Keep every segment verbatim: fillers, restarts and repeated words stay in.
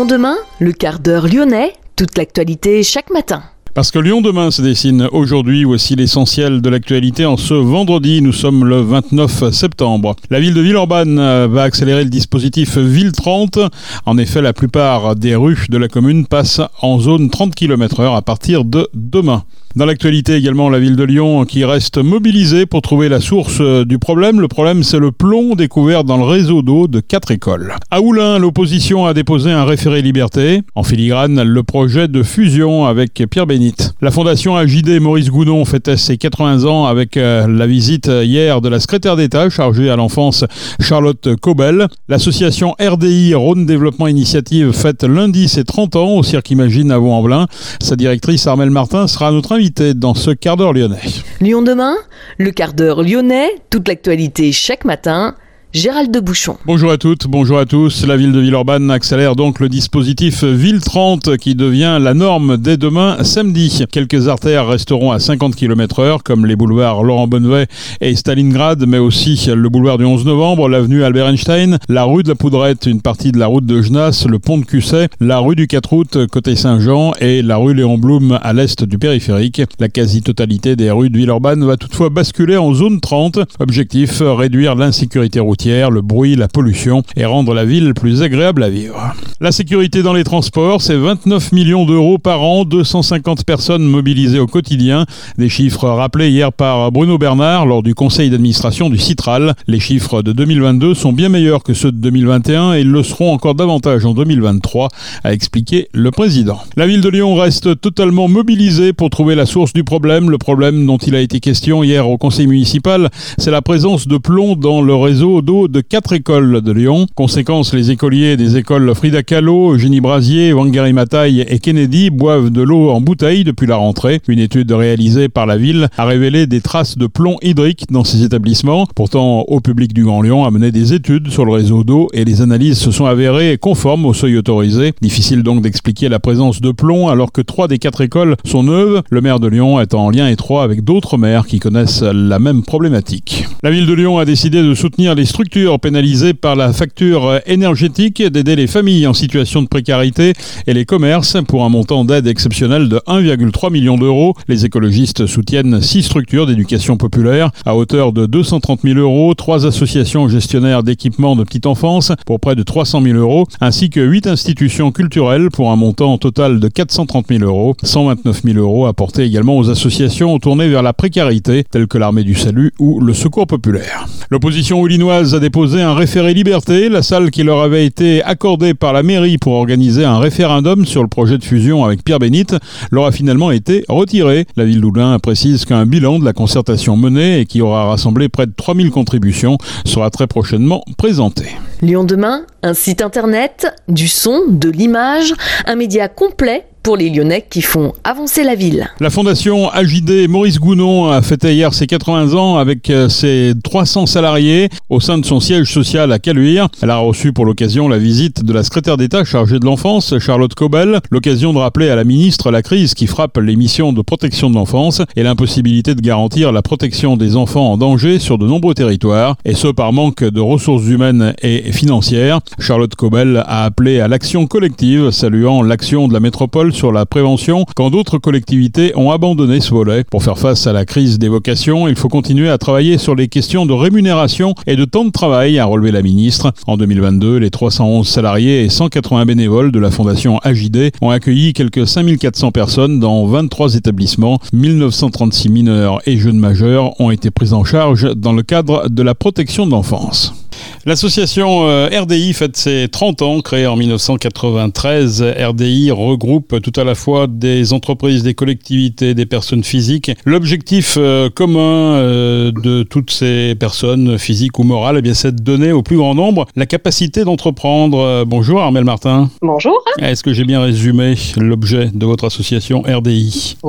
Lyon demain, le quart d'heure lyonnais, toute l'actualité chaque matin. Parce que Lyon demain se dessine aujourd'hui, voici l'essentiel de l'actualité en ce vendredi, nous sommes le vingt-neuf septembre. La ville de Villeurbanne va accélérer le dispositif Ville trente. En effet, la plupart des rues de la commune passent en zone trente kilomètres heure à partir de demain. Dans l'actualité également, la ville de Lyon qui reste mobilisée pour trouver la source du problème. Le problème, c'est le plomb découvert dans le réseau d'eau de quatre écoles. À Oulin, l'opposition a déposé un référé liberté. En filigrane, le projet de fusion avec Pierre Bénite. La fondation A J D Maurice Gounon fêtait ses quatre-vingts ans avec la visite hier de la secrétaire d'État chargée à l'enfance Charlotte Cobel. L'association R D I Rhône Développement Initiative fête lundi ses trente ans au Cirque Imagine à Vaux-en-Velin. Sa directrice Armelle Martin sera notre invitée dans ce quart d'heure lyonnais. Lyon demain, le quart d'heure lyonnais, toute l'actualité chaque matin. Gérald de Bouchon. Bonjour à toutes, bonjour à tous. La ville de Villeurbanne accélère donc le dispositif Ville trente qui devient la norme dès demain samedi. Quelques artères resteront à cinquante kilomètres heure comme les boulevards Laurent Bonnevet et Stalingrad, mais aussi le boulevard du onze novembre, l'avenue Albert Einstein, la rue de la Poudrette, une partie de la route de Genasse, le pont de Cusset, la rue du quatre août côté Saint-Jean et la rue Léon Blum à l'est du périphérique. La quasi-totalité des rues de Villeurbanne va toutefois basculer en zone trente. Objectif, réduire l'insécurité routière, le bruit, la pollution et rendre la ville plus agréable à vivre. La sécurité dans les transports, c'est vingt-neuf millions d'euros par an, deux cent cinquante personnes mobilisées au quotidien. Des chiffres rappelés hier par Bruno Bernard lors du conseil d'administration du Citral. Les chiffres de deux mille vingt-deux sont bien meilleurs que ceux de deux mille vingt et un et ils le seront encore davantage en deux mille vingt-trois, a expliqué le président. La ville de Lyon reste totalement mobilisée pour trouver la source du problème. Le problème dont il a été question hier au conseil municipal, c'est la présence de plomb dans le réseau d'eau de quatre écoles de Lyon. Conséquence, les écoliers des écoles Frida Kahlo, Eugénie Brasier, Wangari Maathai et Kennedy boivent de l'eau en bouteille depuis la rentrée. Une étude réalisée par la ville a révélé des traces de plomb hydrique dans ces établissements. Pourtant, Eau Publique du Grand Lyon a mené des études sur le réseau d'eau et les analyses se sont avérées conformes au seuil autorisé. Difficile donc d'expliquer la présence de plomb alors que trois des quatre écoles sont neuves. Le maire de Lyon est en lien étroit avec d'autres maires qui connaissent la même problématique. La ville de Lyon a décidé de soutenir les structures pénalisées par la facture énergétique, d'aider les familles en situation de précarité et les commerces pour un montant d'aide exceptionnel de un virgule trois million d'euros. Les écologistes soutiennent six structures d'éducation populaire à hauteur de deux cent trente mille euros, trois associations gestionnaires d'équipements de petite enfance pour près de trois cent mille euros, ainsi que huit institutions culturelles pour un montant total de quatre cent trente mille euros. cent vingt-neuf mille euros apportés également aux associations tournées vers la précarité, telles que l'Armée du Salut ou le Secours populaire. L'opposition oulinoise a déposé un référé liberté. La salle qui leur avait été accordée par la mairie pour organiser un référendum sur le projet de fusion avec Pierre Bénite leur a finalement été retirée. La ville d'Oulin précise qu'un bilan de la concertation menée et qui aura rassemblé près de trois mille contributions sera très prochainement présenté. Lyon demain, un site internet, du son, de l'image, un média complet pour les Lyonnais qui font avancer la ville. La fondation A J D Maurice Gounon a fêté hier ses quatre-vingts ans avec ses trois cents salariés au sein de son siège social à Caluire. Elle a reçu pour l'occasion la visite de la secrétaire d'État chargée de l'enfance, Charlotte Cobel, l'occasion de rappeler à la ministre la crise qui frappe les missions de protection de l'enfance et l'impossibilité de garantir la protection des enfants en danger sur de nombreux territoires, et ce par manque de ressources humaines et financières. Charlotte Cobel a appelé à l'action collective, saluant l'action de la métropole sur la prévention quand d'autres collectivités ont abandonné ce volet. Pour faire face à la crise des vocations, il faut continuer à travailler sur les questions de rémunération et de temps de travail, a relevé la ministre. En deux mille vingt-deux, les trois cent onze salariés et cent quatre-vingts bénévoles de la fondation A J D ont accueilli quelques cinq mille quatre cents personnes dans vingt-trois établissements. mille neuf cent trente-six mineurs et jeunes majeurs ont été pris en charge dans le cadre de la protection de l'enfance. L'association R D I fête ses trente ans, créée en mille neuf cent quatre-vingt-treize. R D I regroupe tout à la fois des entreprises, des collectivités, des personnes physiques. L'objectif commun de toutes ces personnes, physiques ou morales, eh bien, c'est de donner au plus grand nombre la capacité d'entreprendre. Bonjour Armelle Martin. Bonjour. Est-ce que j'ai bien résumé l'objet de votre association R D I ? Oui.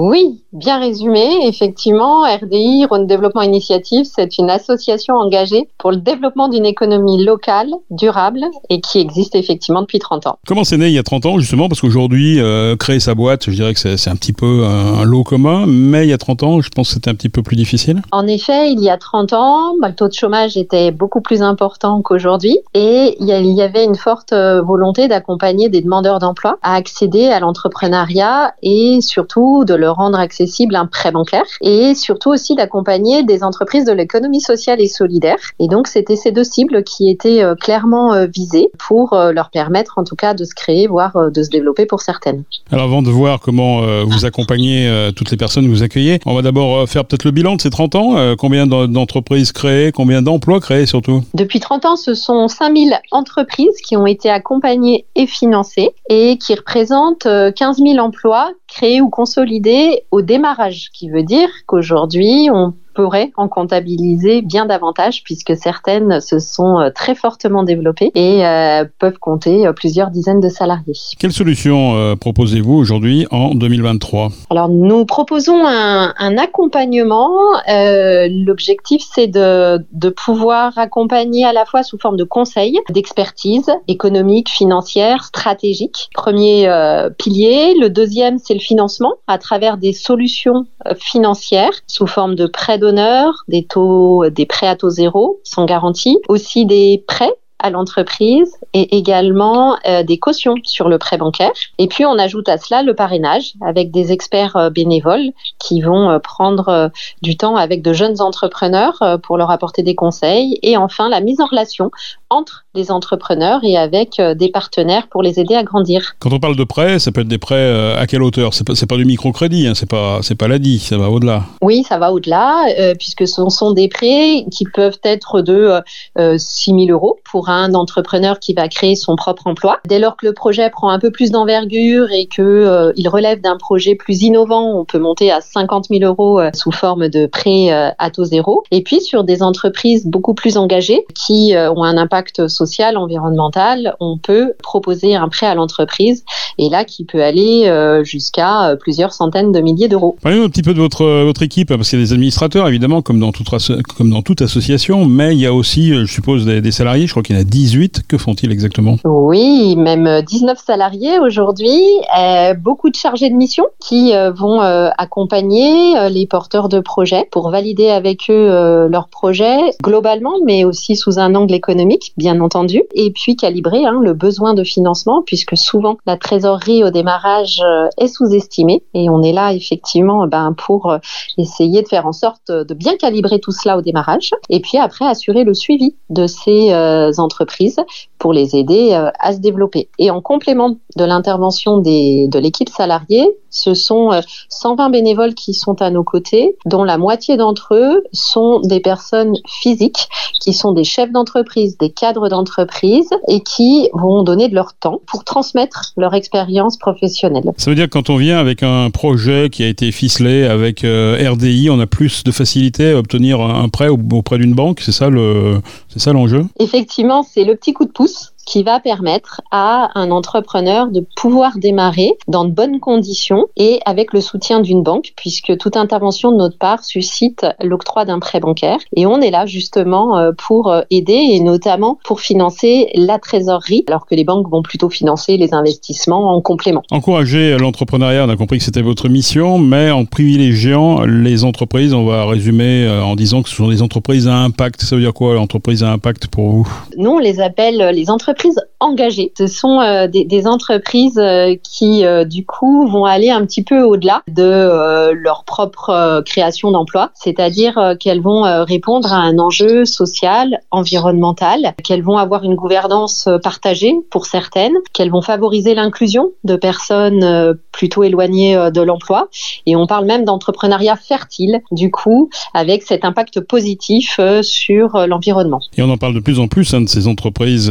bien résumé. Effectivement, R D I, Rhône Développement Initiative, c'est une association engagée pour le développement d'une économie locale, durable et qui existe effectivement depuis trente ans. Comment c'est né il y a trente ans justement? Parce qu'aujourd'hui, euh, créer sa boîte, je dirais que c'est, c'est un petit peu un, un lot commun, mais il y a trente ans, je pense que c'était un petit peu plus difficile. En effet, il y a trente ans, bah, le taux de chômage était beaucoup plus important qu'aujourd'hui et il y avait une forte volonté d'accompagner des demandeurs d'emploi à accéder à l'entrepreneuriat et surtout de leur rendre accessible un prêt bancaire et surtout aussi d'accompagner des entreprises de l'économie sociale et solidaire. Et donc, c'était ces deux cibles qui étaient euh, clairement euh, visées pour euh, leur permettre en tout cas de se créer, voire euh, de se développer pour certaines. Alors avant de voir comment euh, vous accompagnez euh, toutes les personnes que vous accueillez, on va d'abord euh, faire peut-être le bilan de ces trente ans. Euh, combien d'entreprises créées, combien d'emplois créés surtout? Depuis trente ans, ce sont cinq mille entreprises qui ont été accompagnées et financées et qui représentent euh, quinze mille emplois créés ou consolidés au démarrage, ce qui veut dire qu'aujourd'hui, on pourrait en comptabiliser bien davantage puisque certaines se sont très fortement développées et euh, peuvent compter plusieurs dizaines de salariés. Quelle solution euh, proposez-vous aujourd'hui en deux mille vingt-trois? Alors nous proposons un, un accompagnement. Euh, l'objectif c'est de, de pouvoir accompagner à la fois sous forme de conseils, d'expertise économique, financière, stratégique. Premier euh, pilier. Le deuxième c'est le financement à travers des solutions euh, financières sous forme de prêts d'honneur, des taux, des prêts à taux zéro sans garantie, aussi des prêts à l'entreprise et également euh, des cautions sur le prêt bancaire. Et puis on ajoute à cela le parrainage avec des experts euh, bénévoles qui vont euh, prendre euh, du temps avec de jeunes entrepreneurs euh, pour leur apporter des conseils. Et enfin la mise en relation entre les entrepreneurs et avec euh, des partenaires pour les aider à grandir. Quand on parle de prêts, ça peut être des prêts euh, à quelle hauteur? C'est pas, c'est pas du microcrédit, hein, c'est pas, c'est pas l'A D I, ça va au-delà. Oui, ça va au-delà euh, puisque ce sont des prêts qui peuvent être de euh, six mille euros pour un entrepreneur qui va créer son propre emploi. Dès lors que le projet prend un peu plus d'envergure et que euh, il relève d'un projet plus innovant, on peut monter à cinquante mille euros euh, sous forme de prêt euh, à taux zéro. Et puis sur des entreprises beaucoup plus engagées qui euh, ont un impact social, environnemental, on peut proposer un prêt à l'entreprise et là qui peut aller euh, jusqu'à euh, plusieurs centaines de milliers d'euros. Parlez-nous un petit peu de votre, votre équipe, parce qu'il y a des administrateurs évidemment comme dans toute, comme dans toute association, mais il y a aussi, je suppose, des, des salariés. Je crois qu'il y en a dix-huit. Que font-ils exactement? Oui, même dix-neuf salariés aujourd'hui, euh, beaucoup de chargés de mission qui euh, vont euh, accompagner euh, les porteurs de projets pour valider avec eux euh, leurs projets globalement, mais aussi sous un angle économique, bien entendu, et puis calibrer hein, le besoin de financement, puisque souvent la trésorerie au démarrage euh, est sous-estimée, et on est là effectivement ben, pour euh, essayer de faire en sorte de bien calibrer tout cela au démarrage, et puis après assurer le suivi de ces euh, entreprises pour les aider euh, à se développer. Et en complément de l'intervention des, de l'équipe salariée, ce sont euh, cent vingt bénévoles qui sont à nos côtés, dont la moitié d'entre eux sont des personnes physiques, qui sont des chefs d'entreprise, des cadres d'entreprise, et qui vont donner de leur temps pour transmettre leur expérience professionnelle. Ça veut dire que quand on vient avec un projet qui a été ficelé avec euh, R D I, on a plus de facilité à obtenir un prêt auprès d'une banque, c'est ça le, c'est ça l'enjeu? Effectivement, c'est le petit coup de pouce qui va permettre à un entrepreneur de pouvoir démarrer dans de bonnes conditions et avec le soutien d'une banque, puisque toute intervention de notre part suscite l'octroi d'un prêt bancaire. Et on est là justement pour aider et notamment pour financer la trésorerie, alors que les banques vont plutôt financer les investissements en complément. Encourager l'entrepreneuriat, on a compris que c'était votre mission, mais en privilégiant les entreprises, on va résumer en disant que ce sont des entreprises à impact. Ça veut dire quoi, l'entreprise à impact pour vous? Nous, on les appelle les entreprises engagées. Ce sont euh, des, des entreprises euh, qui, euh, du coup, vont aller un petit peu au-delà de euh, leur propre euh, création d'emplois, c'est-à-dire euh, qu'elles vont euh, répondre à un enjeu social, environnemental, qu'elles vont avoir une gouvernance euh, partagée pour certaines, qu'elles vont favoriser l'inclusion de personnes euh, plutôt éloignées euh, de l'emploi. Et on parle même d'entrepreneuriat fertile, du coup, avec cet impact positif euh, sur euh, l'environnement. Et on en parle de plus en plus hein, de ces entreprises euh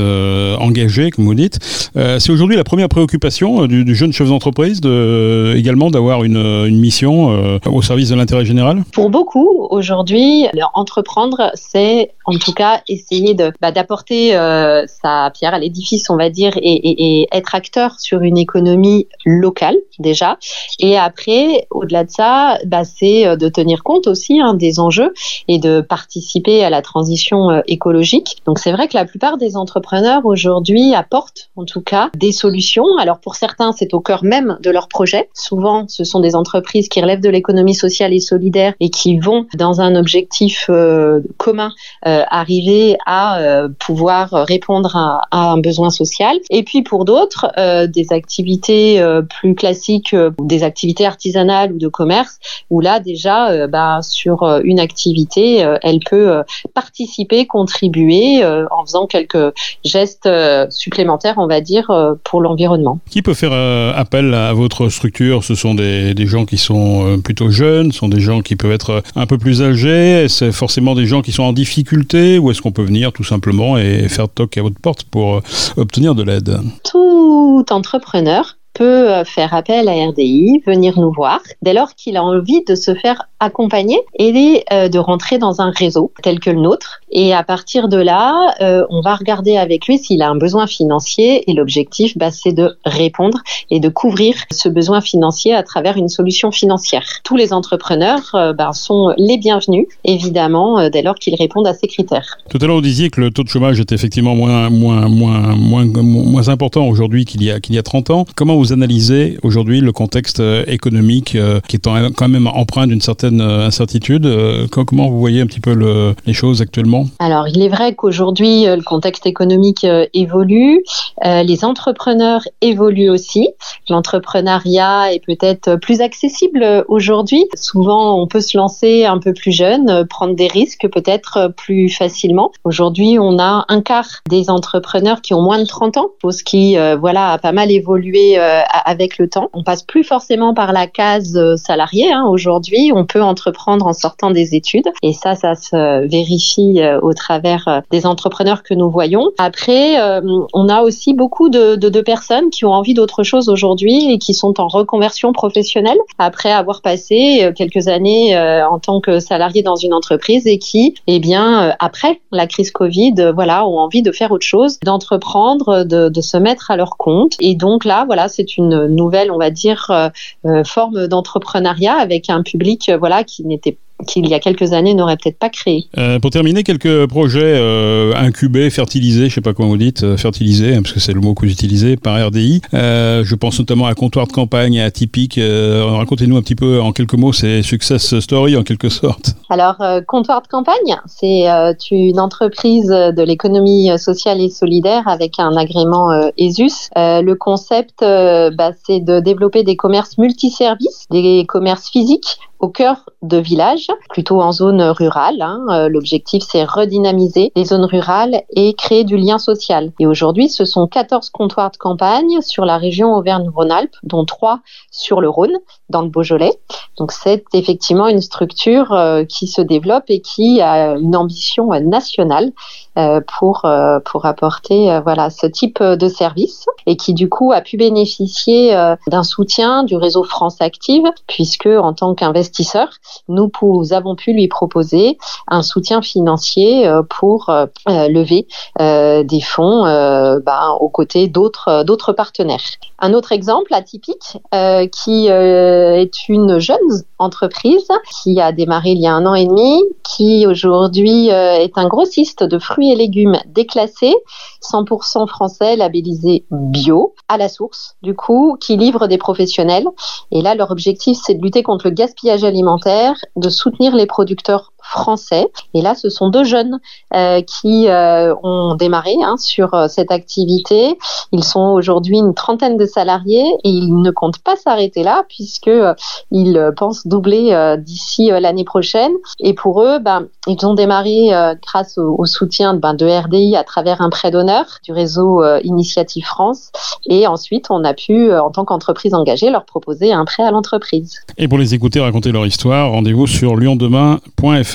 euh, engagés, comme vous dites. Euh, c'est aujourd'hui la première préoccupation euh, du, du jeune chef d'entreprise, de, euh, également d'avoir une, une mission euh, au service de l'intérêt général? Pour beaucoup, aujourd'hui, entreprendre, c'est en tout cas essayer de, bah, d'apporter euh, sa pierre à l'édifice, on va dire, et, et, et être acteur sur une économie locale déjà. Et après, au-delà de ça, bah, c'est de tenir compte aussi hein, des enjeux et de participer à la transition euh, écologique. Donc c'est vrai que la plupart des entrepreneurs aujourd'hui apportent en tout cas des solutions. Alors pour certains, c'est au cœur même de leur projet. Souvent, ce sont des entreprises qui relèvent de l'économie sociale et solidaire et qui vont dans un objectif euh, commun euh, arriver à euh, pouvoir répondre à, à un besoin social. Et puis pour d'autres, euh, des activités euh, plus classiques, euh, des activités artisanales ou de commerce, où là déjà, euh, bah, sur euh, une activité, euh, elle peut euh, participer, contribuer euh, en faisant quelques gestes euh, supplémentaires, on va dire, euh, pour l'environnement. Qui peut faire euh, appel à votre structure? Ce sont des, des gens qui sont euh, plutôt jeunes, ce sont des gens qui peuvent être un peu plus âgés, c'est forcément des gens qui sont en difficulté, ou est-ce qu'on peut venir tout simplement et faire toc à votre porte pour euh, obtenir de l'aide? Tout entrepreneur peut faire appel à R D I, venir nous voir, dès lors qu'il a envie de se faire accompagner et euh, de rentrer dans un réseau tel que le nôtre. Et à partir de là, euh, on va regarder avec lui s'il a un besoin financier et l'objectif, bah, c'est de répondre et de couvrir ce besoin financier à travers une solution financière. Tous les entrepreneurs euh, bah, sont les bienvenus, évidemment, euh, dès lors qu'ils répondent à ces critères. Tout à l'heure, vous disiez que le taux de chômage était effectivement moins, moins, moins, moins, moins important aujourd'hui qu'il y a, qu'il y a trente ans. Comment vous analysez aujourd'hui le contexte économique euh, qui est quand même empreint d'une certaine incertitude? euh, Comment vous voyez un petit peu le, les choses actuellement? Alors, il est vrai qu'aujourd'hui, le contexte économique euh, évolue. Euh, les entrepreneurs évoluent aussi. L'entrepreneuriat est peut-être plus accessible aujourd'hui. Souvent, on peut se lancer un peu plus jeune, prendre des risques peut-être plus facilement. Aujourd'hui, on a un quart des entrepreneurs qui ont moins de trente ans, chose qui euh, voilà, a pas mal évolué euh, avec le temps. On passe plus forcément par la case euh, salarié. Hein. Aujourd'hui, on peut entreprendre en sortant des études. Et ça, ça se vérifie euh, au travers euh, des entrepreneurs que nous voyons. Après, euh, on a aussi beaucoup de, de, de personnes qui ont envie d'autre chose aujourd'hui et qui sont en reconversion professionnelle après avoir passé euh, quelques années euh, en tant que salarié dans une entreprise et qui, eh bien, euh, après la crise Covid, euh, voilà, ont envie de faire autre chose, d'entreprendre, de, de se mettre à leur compte. Et donc là, voilà, c'est une nouvelle, on va dire, euh, euh, forme d'entrepreneuriat avec un public, euh, voilà, qui n'était qu'il y a quelques années n'aurait peut-être pas créé. Euh, pour terminer, quelques projets euh, incubés, fertilisés, je ne sais pas comment vous dites, euh, fertilisés, hein, parce que c'est le mot que vous utilisez, par R D I. Euh, je pense notamment à Comptoir de campagne et à Atypique. Euh, racontez-nous un petit peu, en quelques mots, ces success stories, en quelque sorte. Alors, euh, Comptoir de campagne, c'est euh, une entreprise de l'économie sociale et solidaire avec un agrément euh, E S U S. Euh, le concept, euh, bah, c'est de développer des commerces multiservices, des commerces physiques, au cœur de villages, plutôt en zone rurale. Hein. Euh, l'objectif, c'est redynamiser les zones rurales et créer du lien social. Et aujourd'hui, ce sont quatorze comptoirs de campagne sur la région Auvergne-Rhône-Alpes, dont trois sur le Rhône, dans le Beaujolais. Donc, c'est effectivement une structure euh, qui se développe et qui a une ambition euh, nationale euh, pour euh, pour apporter euh, voilà ce type de service et qui du coup a pu bénéficier euh, d'un soutien du réseau France Active, puisque en tant qu'investisseur, nous, nous avons pu lui proposer un soutien financier euh, pour euh, lever euh, des fonds euh, bah, aux côtés d'autres d'autres partenaires. Un autre exemple atypique euh, qui euh, est une jeune entreprise qui a démarré il y a un an et demi, qui aujourd'hui euh, est un grossiste de fruits et légumes déclassés, cent pour cent français, labellisés bio, à la source, du coup, qui livre des professionnels. Et là, leur objectif, c'est de lutter contre le gaspillage alimentaire, de soutenir les producteurs français. Et là, ce sont deux jeunes euh, qui euh, ont démarré hein, sur euh, cette activité. Ils sont aujourd'hui une trentaine de salariés et ils ne comptent pas s'arrêter là puisque euh, ils euh, pensent doubler euh, d'ici euh, l'année prochaine. Et pour eux, ben, ils ont démarré euh, grâce au, au soutien ben, de R D I à travers un prêt d'honneur du réseau euh, Initiative France. Et ensuite, on a pu, euh, en tant qu'entreprise engagée, leur proposer un prêt à l'entreprise. Et pour les écouter raconter leur histoire, rendez-vous sur lyon demain point f r.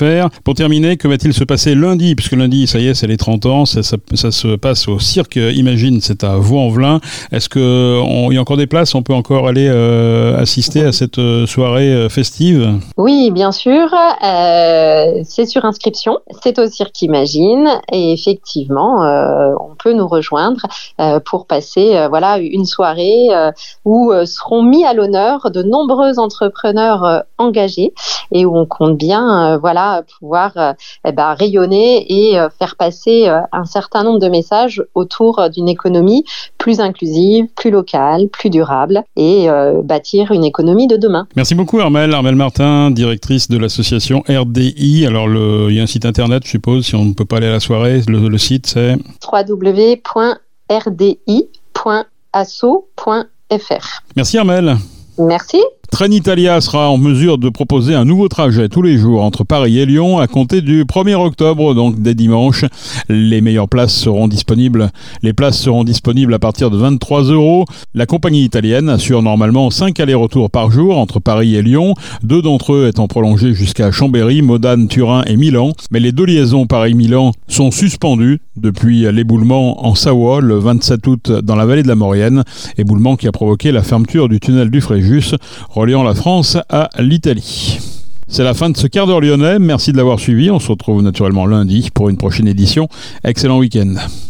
r. Pour terminer, que va-t-il se passer lundi? Puisque lundi, ça y est, c'est les trente ans, ça, ça, ça se passe au Cirque Imagine, c'est à Vaux-en-Velin. Est-ce qu'il y a encore des places? On peut encore aller euh, assister à cette euh, soirée euh, festive? Oui, bien sûr. Euh, c'est sur inscription. C'est au Cirque Imagine. Et effectivement, euh, on peut nous rejoindre euh, pour passer euh, voilà, une soirée euh, où euh, seront mis à l'honneur de nombreux entrepreneurs euh, engagés et où on compte bien euh, voilà, pouvoir euh, eh ben, rayonner et euh, faire passer euh, un certain nombre de messages autour euh, d'une économie plus inclusive, plus locale, plus durable et euh, bâtir une économie de demain. Merci beaucoup Armelle. Armelle Martin, directrice de l'association R D I. Alors le, il y a un site internet, je suppose, si on ne peut pas aller à la soirée. Le, le site c'est w w w point r d i point asso point f r. Merci Armelle. Merci. Trenitalia sera en mesure de proposer un nouveau trajet tous les jours entre Paris et Lyon à compter du premier octobre, donc dès dimanche. Les meilleures places seront disponibles. Les places seront disponibles à partir de vingt-trois euros. La compagnie italienne assure normalement cinq allers-retours par jour entre Paris et Lyon, deux d'entre eux étant prolongés jusqu'à Chambéry, Modane, Turin et Milan. Mais les deux liaisons Paris-Milan sont suspendues depuis l'éboulement en Savoie le vingt-sept août dans la vallée de la Maurienne, éboulement qui a provoqué la fermeture du tunnel du Fréjus, reliant la France à l'Italie. C'est la fin de ce quart d'heure lyonnais. Merci de l'avoir suivi. On se retrouve naturellement lundi pour une prochaine édition. Excellent week-end.